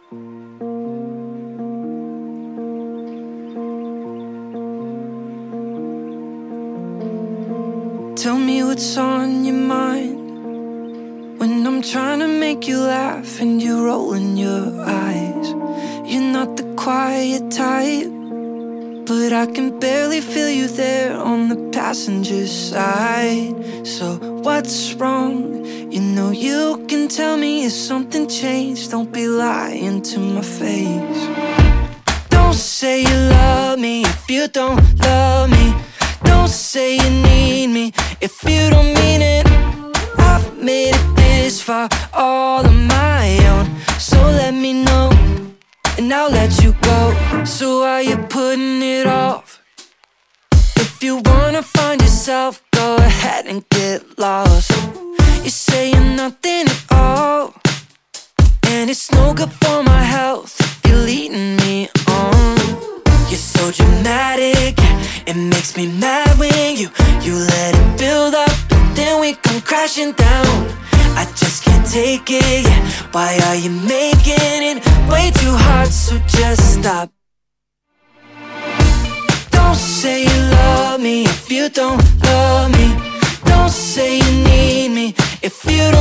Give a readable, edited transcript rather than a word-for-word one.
Tell me what's on your mind when I'm trying to make you laugh and you rolling your eyes. You're not the quiet type, but I can barely feel you there on the passenger side. So what's wrong? You know you can tell me if something changed. Don't be lying to my face. Don't say you love me if you don't love me. Don't say you need me if you don't mean it. I've made it this far all on my own, so let me know and I'll let you go. So why you putting it off? If you wanna find yourself, go ahead and get lost. You're saying nothing at all, and it's no good for my health if you're leading me on. You're so dramatic, it makes me mad when you let it build up and then we come crashing down. I just can't take it, yeah. Why are you making it way too hard? So just stop. Don't say you love me if you don't love me. Don't say you need me if you